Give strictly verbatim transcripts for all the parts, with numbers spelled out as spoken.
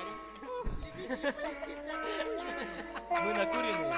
Мы накуренные.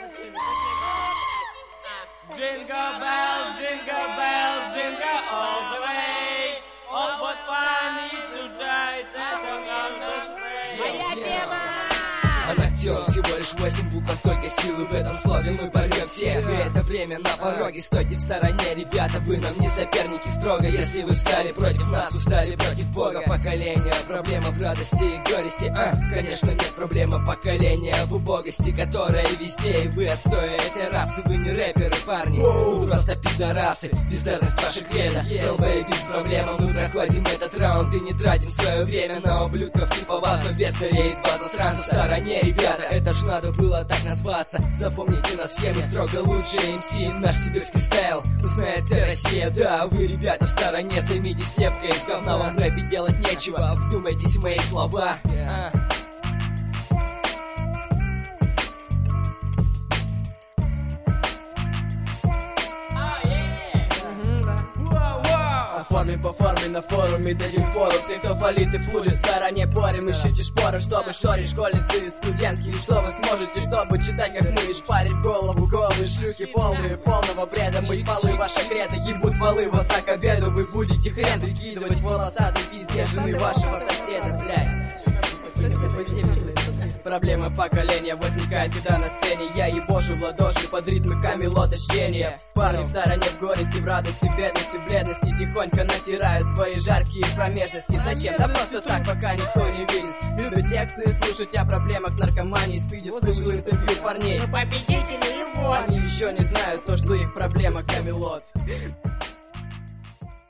Jingle bell, jingle bell, jingle all the way. Oh, what fun is to ride that on the sleigh. Моя тема! Она актер, всего лишь восемь букв, а столько силы в этом слове. Мы порвем всех, и это время на пороге. Стойте в стороне, ребята, вы нам не соперники строго. Если вы стали против нас, вы стали против Бога. Поколение, проблема в радости и горести. А, конечно, нет проблемы поколения в убогости, которая везде, и вы отстоя этой расы. Вы не рэперы, парни, вы просто пидорасы. Бездарность ваших кредо, долбои без проблем. Мы проходим этот раунд и не тратим свое время на ублюдков типа вас. Но без горей два засранца в стороне. Ребята, это ж надо было так назваться. Запомните нас все, мы строго лучшие эм си. Наш сибирский стайл узнает вся Россия. Да, вы, ребята, в стороне, займитесь лепкой. Из говна вам в рэпе делать нечего. Вдумайтесь в мои слова. а. Оформим по форме на форуме, дадим фору. Все, кто фалит и флулит, в стороне порем. Ищите шпоры, чтобы шорить школьницы и студентки. И что вы сможете, чтобы читать, как мы, и шпарить в голову голые шлюхи полные полного бреда. Мыть полы, ваша кредо, ебут валы вас к обеду. Вы будете хрен прикидывать волосатый пиздец жены вашего соседа, блядь. Проблема поколения возникает, когда на сцене я ебошу в ладоши под ритмы камелота чтения. Парни в стороне в горести, в радости, в бедности, в бледности тихонько натирают свои жаркие промежности. Зачем? Да просто так, пока никто не виден. Любят лекции слушать о проблемах наркомании, спиде, слышу интервью парней. Мы победители его! Они еще не знают то, что их проблема камелот.